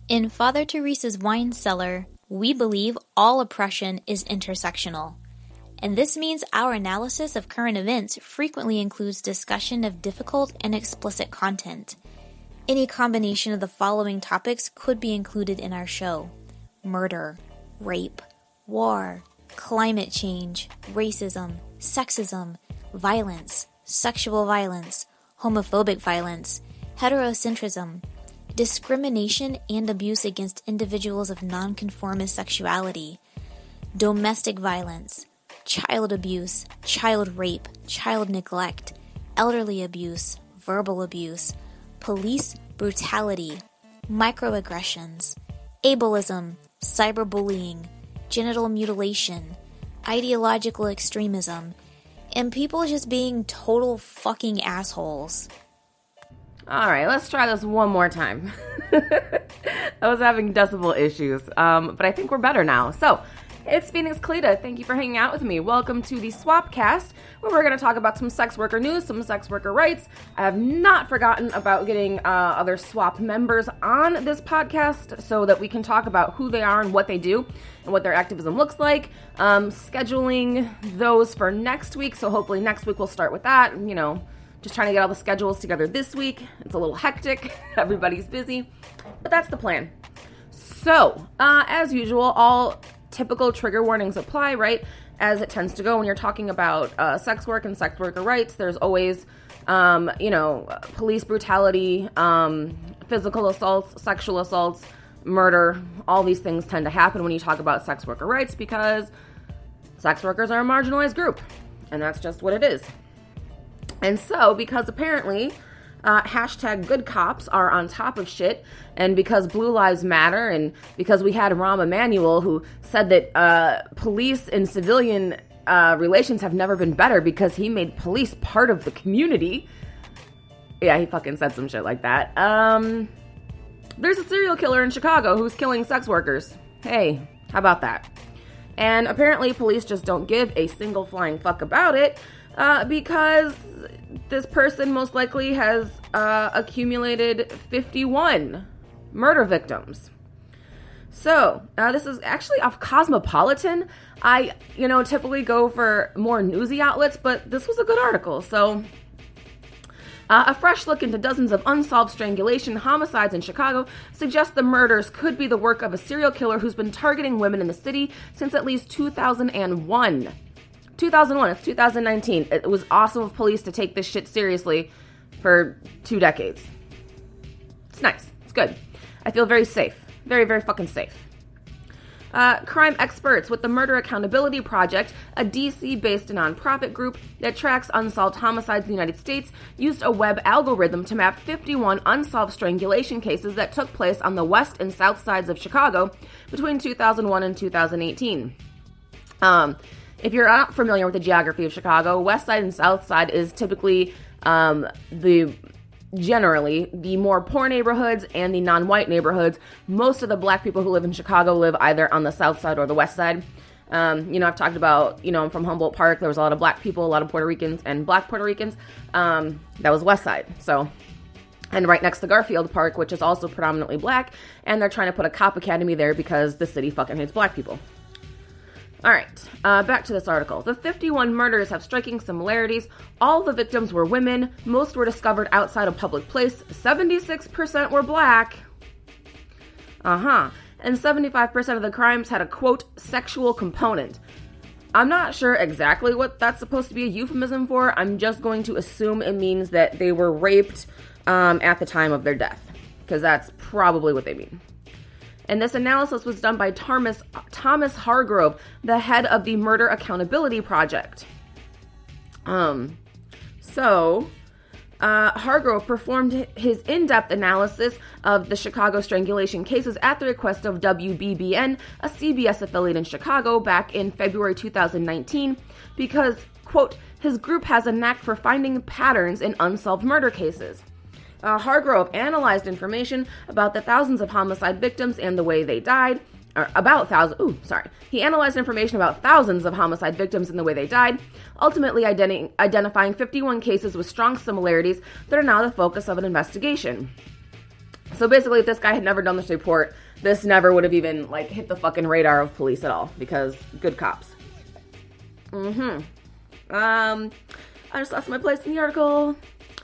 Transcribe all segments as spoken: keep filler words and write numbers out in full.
In Father Teresa's Wine Cellar, we believe all oppression is intersectional. And this means our analysis of current events frequently includes discussion of difficult and explicit content. Any combination of the following topics could be included in our show: murder, rape, war, climate change, racism, sexism, violence, sexual violence, homophobic violence, heterocentrism, discrimination and abuse against individuals of nonconformist sexuality, domestic violence, child abuse, child rape, child neglect, elderly abuse, verbal abuse, police brutality, microaggressions, ableism, cyberbullying, genital mutilation, ideological extremism, and people just being total fucking assholes. All right, let's try this one more time. I was having decibel issues, um, but I think we're better now. So, it's Phoenix Cleta. Thank you for hanging out with me. Welcome to the Swapcast, where we're going to talk about some sex worker news, some sex worker rights. I have not forgotten about getting uh, other Swap members on this podcast so that we can talk about who they are and what they do and what their activism looks like. Um, scheduling those for next week, so hopefully next week we'll start with that, you know. Just trying to get all the schedules together this week. It's a little hectic. Everybody's busy. But that's the plan. So, uh, as usual, all typical trigger warnings apply, right? As it tends to go when you're talking about uh, sex work and sex worker rights. There's always, um, you know, police brutality, um, physical assaults, sexual assaults, murder. All these things tend to happen when you talk about sex worker rights because sex workers are a marginalized group. And that's just what it is. And so, because apparently uh, hashtag good cops are on top of shit, and because Blue Lives Matter, and because we had Rahm Emanuel who said that uh, police and civilian uh, relations have never been better because he made police part of the community. Yeah, he fucking said some shit like that. Um, there's a serial killer in Chicago who's killing sex workers. Hey, how about that? And apparently police just don't give a single flying fuck about it. Uh, because this person most likely has uh, accumulated fifty-one murder victims. So, uh, this is actually off Cosmopolitan. I, you know, typically go for more newsy outlets, but this was a good article. So, uh, a fresh look into dozens of unsolved strangulation homicides in Chicago suggests the murders could be the work of a serial killer who's been targeting women in the city since at least two thousand one. two thousand one, it's two thousand nineteen. It was awesome of police to take this shit seriously for two decades. It's nice. It's good. I feel very safe. Very, very fucking safe. Uh, crime experts with the Murder Accountability Project, a D C-based nonprofit group that tracks unsolved homicides in the United States, used a web algorithm to map fifty-one unsolved strangulation cases that took place on the west and south sides of Chicago between two thousand one and two thousand eighteen. Um... If you're not familiar with the geography of Chicago, West Side and South Side is typically um, the, generally, the more poor neighborhoods and the non-white neighborhoods. Most of the black people who live in Chicago live either on the South Side or the West Side. Um, you know, I've talked about, you know, I'm from Humboldt Park. There was a lot of black people, a lot of Puerto Ricans, and black Puerto Ricans. Um, that was West Side. So, and right next to Garfield Park, which is also predominantly black, and they're trying to put a cop academy there because the city fucking hates black people. All right, uh, back to this article. The fifty-one murders have striking similarities. All the victims were women. Most were discovered outside a public place. seventy-six percent were black. Uh-huh. And seventy-five percent of the crimes had a, quote, sexual component. I'm not sure exactly what that's supposed to be a euphemism for. I'm just going to assume it means that they were raped um, at the time of their death, because that's probably what they mean. And this analysis was done by Thomas, Thomas Hargrove, the head of the Murder Accountability Project. Um, so, uh, Hargrove performed his in-depth analysis of the Chicago strangulation cases at the request of W B B N, a C B S affiliate in Chicago, back in February two thousand nineteen, because, quote, his group has a knack for finding patterns in unsolved murder cases. Uh, Hargrove analyzed information about the thousands of homicide victims and the way they died, or about thousands, ooh, sorry. He analyzed information about thousands of homicide victims and the way they died, ultimately identi- identifying fifty-one cases with strong similarities that are now the focus of an investigation. So basically, if this guy had never done this report, this never would have even, like, hit the fucking radar of police at all, because good cops. Mm-hmm. Um, I just lost my place in the article.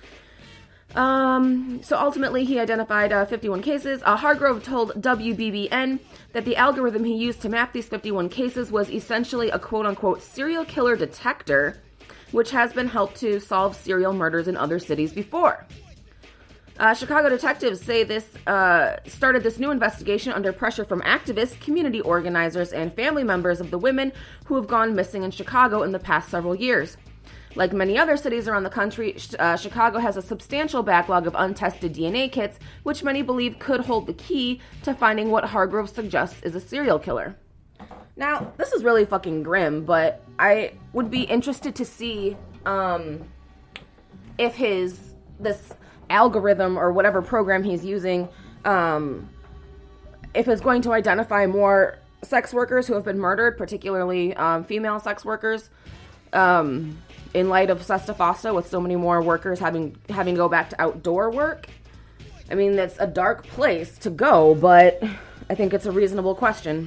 Um, so ultimately, he identified uh, fifty-one cases. Uh, Hargrove told W B B N that the algorithm he used to map these fifty-one cases was essentially a quote-unquote serial killer detector, which has been helped to solve serial murders in other cities before. Uh, Chicago detectives say this uh, started this new investigation under pressure from activists, community organizers, and family members of the women who have gone missing in Chicago in the past several years. Like many other cities around the country, uh, Chicago has a substantial backlog of untested D N A kits, which many believe could hold the key to finding what Hargrove suggests is a serial killer. Now, this is really fucking grim, but I would be interested to see um, if his, this algorithm or whatever program he's using, um, if it's going to identify more sex workers who have been murdered, particularly um, female sex workers, um, in light of Sesta Fosta, with so many more workers having having to go back to outdoor work. I mean, it's a dark place to go, but I think it's a reasonable question.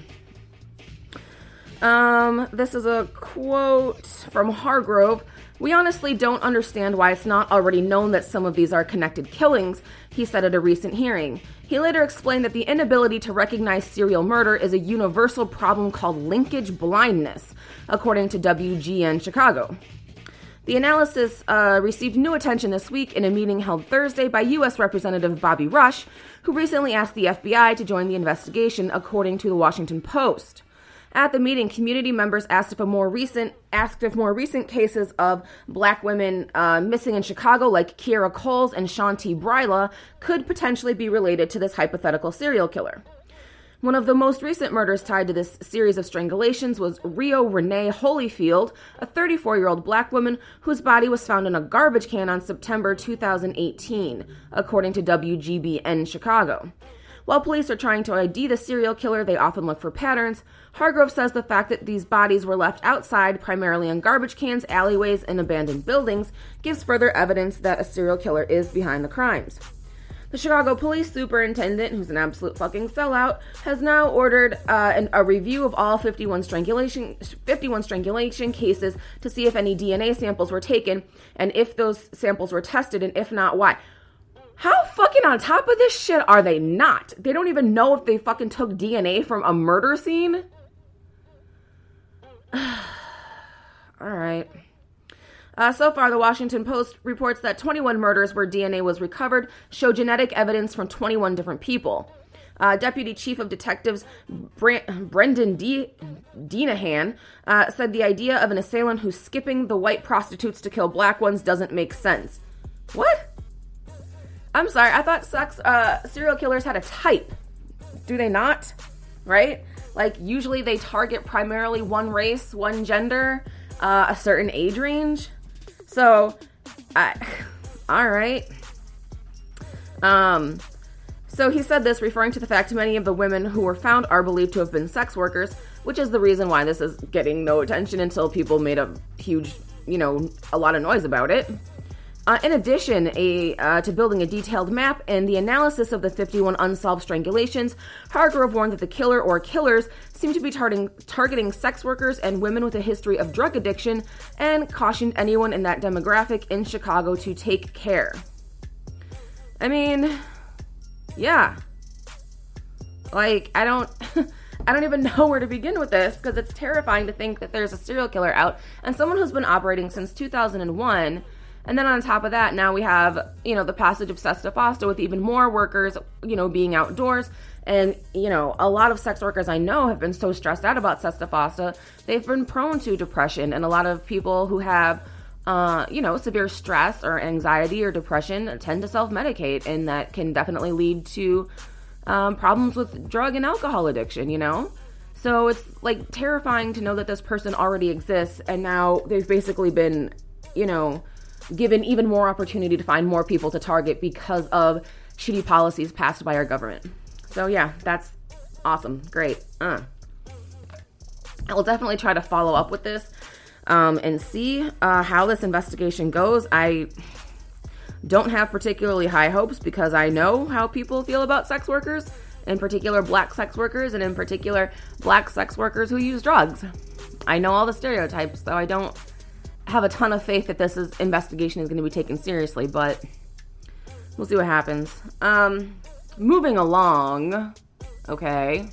Um, this is a quote from Hargrove. "We honestly don't understand why it's not already known that some of these are connected killings," he said at a recent hearing. He later explained that the inability to recognize serial murder is a universal problem called linkage blindness, according to W G N Chicago. The analysis uh, received new attention this week in a meeting held Thursday by U S Representative Bobby Rush, who recently asked the F B I to join the investigation, according to the Washington Post. At the meeting, community members asked if a more recent asked if more recent cases of black women uh, missing in Chicago, like Kiera Coles and Shanti Bryla, could potentially be related to this hypothetical serial killer. One of the most recent murders tied to this series of strangulations was Rio Renee Holyfield, a thirty-four-year-old black woman whose body was found in a garbage can on September two thousand eighteen, according to W G B N Chicago. While police are trying to I D the serial killer, they often look for patterns. Hargrove says the fact that these bodies were left outside, primarily in garbage cans, alleyways, and abandoned buildings, gives further evidence that a serial killer is behind the crimes. The Chicago police superintendent, who's an absolute fucking sellout, has now ordered uh, an, a review of all fifty-one strangulation, fifty-one strangulation cases to see if any D N A samples were taken, and if those samples were tested, and if not, why. How fucking on top of this shit are they not? They don't even know if they fucking took D N A from a murder scene? Alright. Uh, so far, the Washington Post reports that twenty-one murders where D N A was recovered show genetic evidence from twenty-one different people. Uh, Deputy Chief of Detectives Brent, Brendan D- Denahan uh, said the idea of an assailant who's skipping the white prostitutes to kill black ones doesn't make sense. What? I'm sorry, I thought sex, uh, serial killers had a type. Do they not? Right? Like, usually they target primarily one race, one gender, uh, a certain age range. So, I, all right. Um, so he said this, referring to the fact many of the women who were found are believed to have been sex workers, which is the reason why this is getting no attention until people made a huge, you know, a lot of noise about it. Uh, in addition a, uh, to building a detailed map and the analysis of the fifty-one unsolved strangulations, Hargrove warned that the killer or killers seem to be targeting, targeting sex workers and women with a history of drug addiction, and cautioned anyone in that demographic in Chicago to take care. I mean, yeah. Like, I don't... I don't even know where to begin with this, because it's terrifying to think that there's a serial killer out, and someone who's been operating since two thousand one... And then on top of that, now we have, you know, the passage of Sesta Fosta with even more workers, you know, being outdoors. And, you know, a lot of sex workers I know have been so stressed out about Sesta Fosta, they've been prone to depression. And a lot of people who have, uh, you know, severe stress or anxiety or depression tend to self-medicate. And that can definitely lead to um, problems with drug and alcohol addiction, you know? So it's, like, terrifying to know that this person already exists. And now they've basically been, you know... given even more opportunity to find more people to target because of shitty policies passed by our government. So yeah, that's awesome. Great. Uh. I will definitely try to follow up with this um, and see uh, how this investigation goes. I don't have particularly high hopes because I know how people feel about sex workers, in particular black sex workers, and in particular black sex workers who use drugs. I know all the stereotypes, though I don't have a ton of faith that this is, investigation is going to be taken seriously, but we'll see what happens. Um, moving along, okay.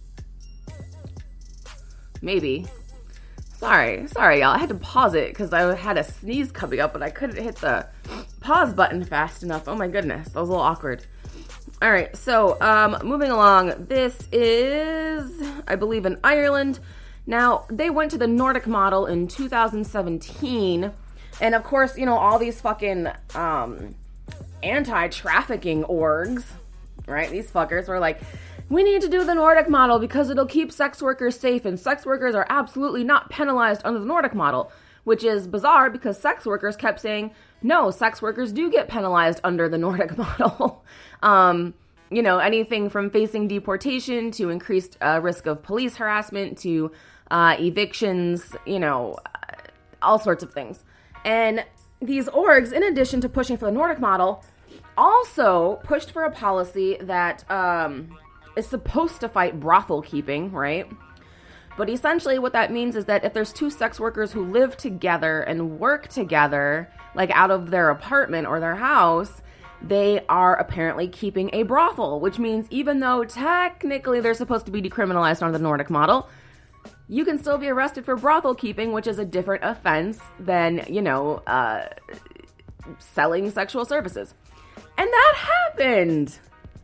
Maybe. Sorry, sorry, y'all. I had to pause it because I had a sneeze coming up, but I couldn't hit the pause button fast enough. Oh my goodness, that was a little awkward. All right, so um, moving along. This is, I believe, in Ireland. Now, they went to the Nordic model in two thousand seventeen, and of course, you know, all these fucking um, anti-trafficking orgs, right? These fuckers were like, we need to do the Nordic model because it'll keep sex workers safe, and sex workers are absolutely not penalized under the Nordic model, which is bizarre because sex workers kept saying, no, sex workers do get penalized under the Nordic model. um, you know, anything from facing deportation to increased uh, risk of police harassment to uh, evictions, you know, all sorts of things. And these orgs, in addition to pushing for the Nordic model, also pushed for a policy that um, is supposed to fight brothel keeping, right? But essentially what that means is that if there's two sex workers who live together and work together, like out of their apartment or their house, they are apparently keeping a brothel, which means even though technically they're supposed to be decriminalized under the Nordic model, you can still be arrested for brothel keeping, which is a different offense than, you know, uh, selling sexual services. And that happened.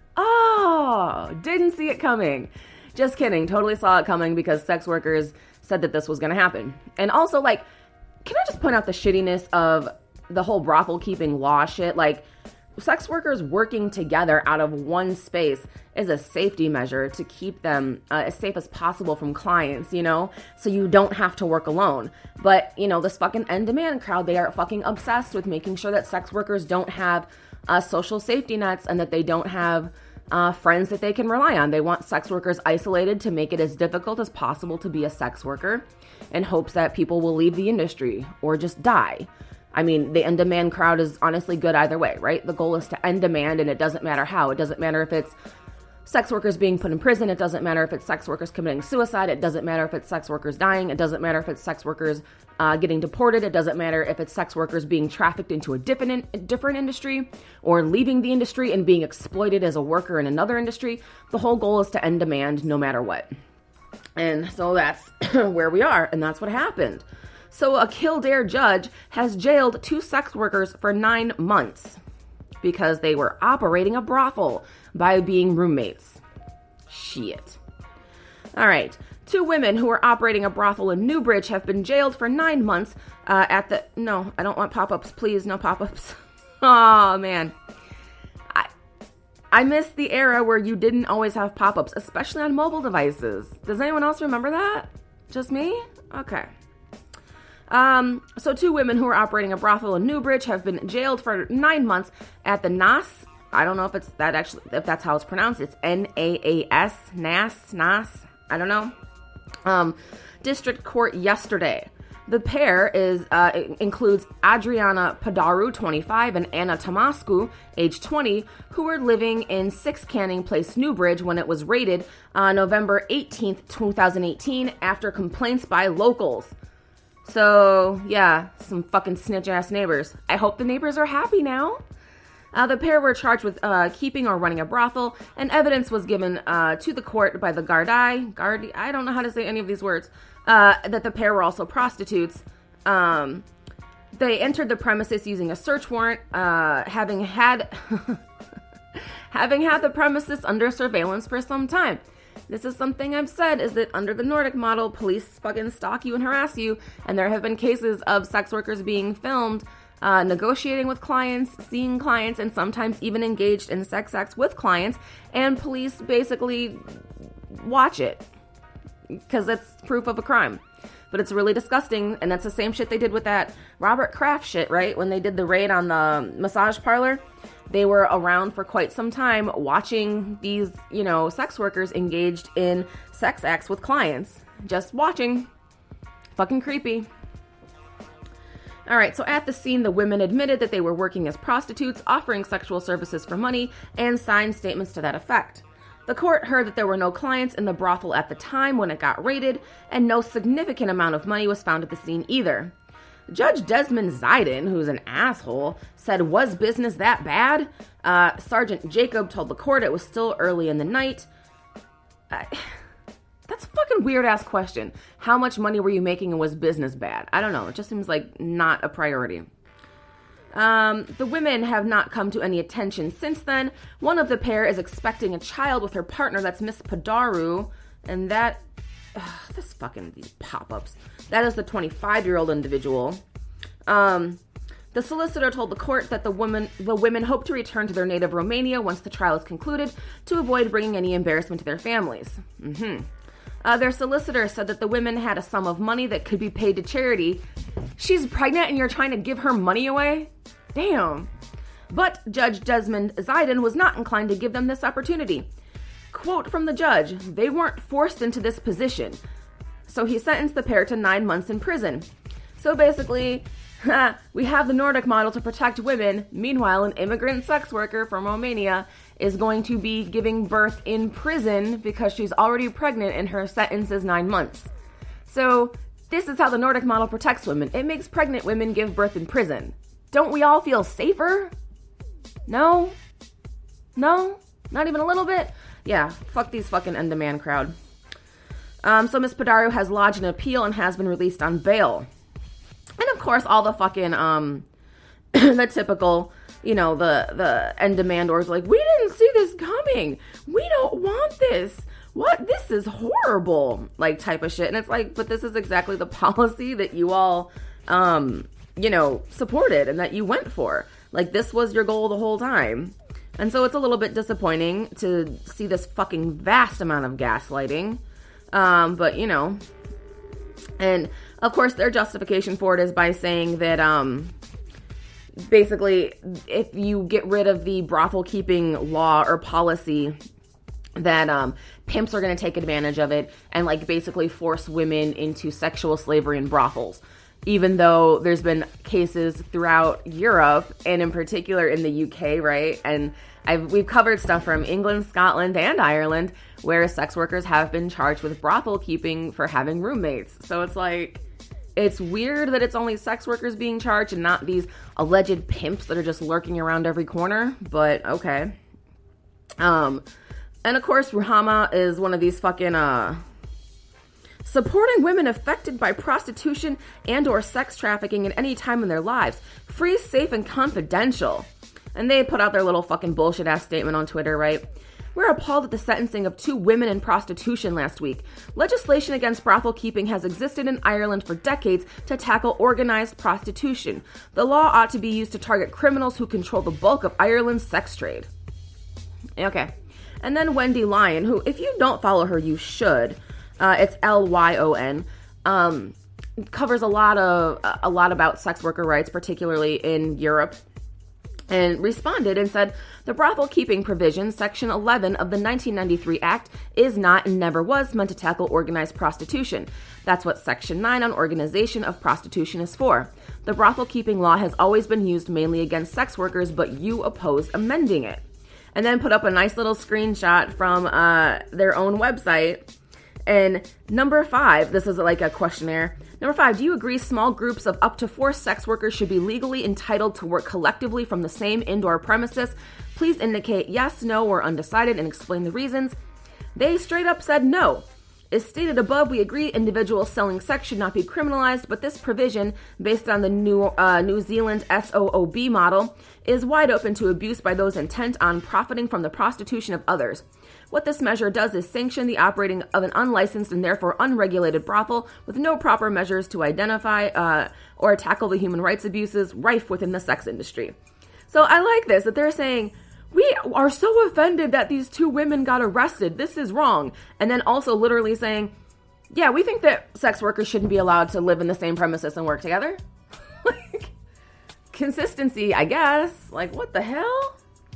Oh, didn't see it coming. Just kidding. Totally saw it coming because sex workers said that this was going to happen. And also, like, can I just point out the shittiness of the whole brothel keeping law shit? Like, sex workers working together out of one space is a safety measure to keep them uh, as safe as possible from clients, you know, so you don't have to work alone. But, you know, this fucking end demand crowd, they are fucking obsessed with making sure that sex workers don't have uh, social safety nets and that they don't have uh, friends that they can rely on. They want sex workers isolated to make it as difficult as possible to be a sex worker in hopes that people will leave the industry or just die. I mean, the end demand crowd is honestly good either way, right? The goal is to end demand, and it doesn't matter how. It doesn't matter if it's sex workers being put in prison. It doesn't matter if it's sex workers committing suicide. It doesn't matter if it's sex workers dying. It doesn't matter if it's sex workers uh, getting deported. It doesn't matter if it's sex workers being trafficked into a different, a different industry or leaving the industry and being exploited as a worker in another industry. The whole goal is to end demand no matter what. And so that's where we are, and that's what happened. So a Kildare judge has jailed two sex workers for nine months because they were operating a brothel by being roommates. Shit. All right. Two women who were operating a brothel in Newbridge have been jailed for nine months uh, at the... No, I don't want pop-ups. Please, no pop-ups. Oh, man. I, I miss the era where you didn't always have pop-ups, especially on mobile devices. Does anyone else remember that? Just me? Okay. Um, so two women who are operating a brothel in Newbridge have been jailed for nine months at the N A S. I don't know if it's that actually, if that's how it's pronounced. It's N A A S, N A S, N A S. I don't know. Um, district court yesterday. The pair is, uh, includes Adriana Padaru, twenty-five, and Anna Tomascu, age twenty, who were living in six Canning Place, Newbridge, when it was raided on November eighteenth, twenty eighteen, after complaints by locals. So, yeah, some fucking snitch-ass neighbors. I hope the neighbors are happy now. Uh, the pair were charged with uh, keeping or running a brothel, and evidence was given uh, to the court by the Gardaí, Gardaí, I don't know how to say any of these words, uh, that the pair were also prostitutes. Um, they entered the premises using a search warrant, uh, having had having had the premises under surveillance for some time. This is something I've said, is that under the Nordic model, police fucking stalk you and harass you, and there have been cases of sex workers being filmed uh, negotiating with clients, seeing clients, and sometimes even engaged in sex acts with clients, and police basically watch it because it's proof of a crime. But it's really disgusting, and that's the same shit they did with that Robert Kraft shit, right? When they did the raid on the massage parlor. They were around for quite some time watching these, you know, sex workers engaged in sex acts with clients. Just watching. Fucking creepy. All right, so at the scene, the women admitted that they were working as prostitutes, offering sexual services for money, and signed statements to that effect. The court heard that there were no clients in the brothel at the time when it got raided, and no significant amount of money was found at the scene either. Judge Desmond Ziden, who's an asshole, said, "Was business that bad?" Uh, Sergeant Jacob told the court it was still early in the night. Uh, that's a fucking weird-ass question. How much money were you making and was business bad? I don't know. It just seems like not a priority. Um, the women have not come to any attention since then. One of the pair is expecting a child with her partner. That's Miss Padaru. And that... Ugh, this fucking... These pop-ups. That is the twenty-five-year-old individual. Um... The solicitor told the court that the woman, the women hope to return to their native Romania once the trial is concluded to avoid bringing any embarrassment to their families. Mm-hmm. Uh, their solicitor said that the women had a sum of money that could be paid to charity. She's pregnant and you're trying to give her money away? Damn. But Judge Desmond Ziden was not inclined to give them this opportunity. Quote from the judge, "They weren't forced into this position." So he sentenced the pair to nine months in prison. So basically... we have the Nordic model to protect women. Meanwhile, an immigrant sex worker from Romania is going to be giving birth in prison because she's already pregnant and her sentence is nine months. So this is how the Nordic model protects women. It makes pregnant women give birth in prison. Don't we all feel safer? No? No? Not even a little bit? Yeah, fuck these fucking end-demand crowd. Um, so Miss Padaru has lodged an appeal and has been released on bail. And of course, all the fucking, um, the typical, you know, the, the end demandors like, we didn't see this coming. We don't want this. What? This is horrible, like, type of shit. And it's like, but this is exactly the policy that you all, um, you know, supported and that you went for. Like, this was your goal the whole time. And so it's a little bit disappointing to see this fucking vast amount of gaslighting. Um, but, you know, and... Of course, their justification for it is by saying that, um, basically, if you get rid of the brothel keeping law or policy, that, um, pimps are going to take advantage of it and, like, basically force women into sexual slavery in brothels. Even though there's been cases throughout Europe and in particular in the U K, right? And I've, we've covered stuff from England, Scotland, and Ireland where sex workers have been charged with brothel keeping for having roommates. So it's like... It's weird that it's only sex workers being charged and not these alleged pimps that are just lurking around every corner, but okay. Um, and of course, Ruhama is one of these fucking, uh, supporting women affected by prostitution and or sex trafficking at any time in their lives. Free, safe, and confidential. And they put out their little fucking bullshit-ass statement on Twitter, right? We're appalled at the sentencing of two women in prostitution last week. Legislation against brothel keeping has existed in Ireland for decades to tackle organized prostitution. The law ought to be used to target criminals who control the bulk of Ireland's sex trade. Okay. And then Wendy Lyon, who, if you don't follow her, you should. Uh, it's L Y O N. Um, covers a lot of a lot about sex worker rights, particularly in Europe. And responded and said, the brothel keeping provision, section eleven of the nineteen ninety-three Act, is not and never was meant to tackle organized prostitution. That's what section nine on organization of prostitution is for. The brothel keeping law has always been used mainly against sex workers, but you oppose amending it. And then put up a nice little screenshot from uh, their own website. And number five, this is like a questionnaire. Number five, do you agree small groups of up to four sex workers should be legally entitled to work collectively from the same indoor premises? Please indicate yes, no, or undecided and explain the reasons. They straight up said no. As stated above, we agree individuals selling sex should not be criminalized, but this provision, based on the New, uh, New Zealand S O O B model, is wide open to abuse by those intent on profiting from the prostitution of others. What this measure does is sanction the operating of an unlicensed and therefore unregulated brothel with no proper measures to identify uh, or tackle the human rights abuses rife within the sex industry. So I like this, that they're saying, we are so offended that these two women got arrested. This is wrong. And then also literally saying, yeah, we think that sex workers shouldn't be allowed to live in the same premises and work together. Like, consistency, I guess. Like, what the hell?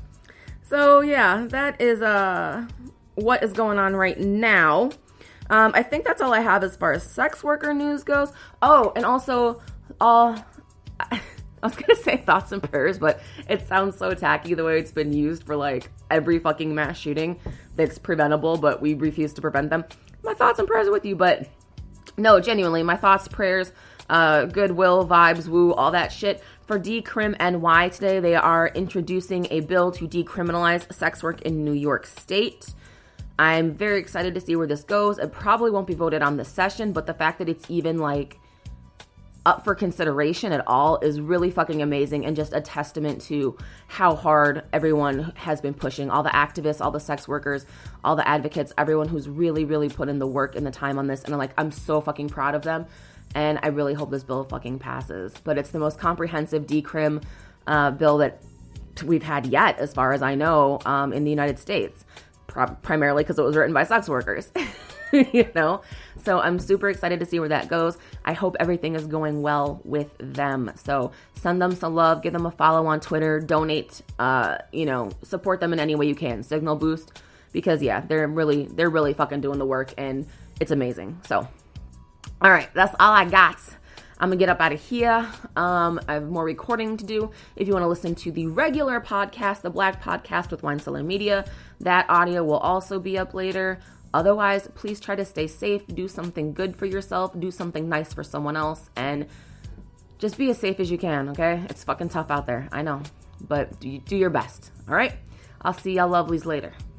So, yeah, that is uh, what is going on right now. Um, I think that's all I have as far as sex worker news goes. Oh, and also, uh, I was going to say thoughts and prayers, but it sounds so tacky the way it's been used for like every fucking mass shooting that's preventable, but we refuse to prevent them. My thoughts and prayers are with you, but no, genuinely, my thoughts, prayers, uh, goodwill, vibes, woo, all that shit. For Decrim N Y today, they are introducing a bill to decriminalize sex work in New York State. I'm very excited to see where this goes. It probably won't be voted on this session, but the fact that it's even like up for consideration at all is really fucking amazing and just a testament to how hard everyone has been pushing. All the activists, all the sex workers, all the advocates, everyone who's really, really put in the work and the time on this. And I'm like, I'm so fucking proud of them. And I really hope this bill fucking passes. But it's the most comprehensive decrim uh, bill that we've had yet, as far as I know, um, in the United States. Pro- primarily because it was written by sex workers. You know? So I'm super excited to see where that goes. I hope everything is going well with them. So send them some love, give them a follow on Twitter, donate, uh, you know, support them in any way you can. Signal boost, because yeah, they're really, they're really fucking doing the work and it's amazing. So, all right, that's all I got. I'm gonna get up out of here. Um, I have more recording to do. If you want to listen to the regular podcast, the Black Podcast with Wine Cellar Media, that audio will also be up later. Otherwise, please try to stay safe, do something good for yourself, do something nice for someone else, and just be as safe as you can, okay? It's fucking tough out there, I know, but do, do your best, all right? I'll see y'all lovelies later.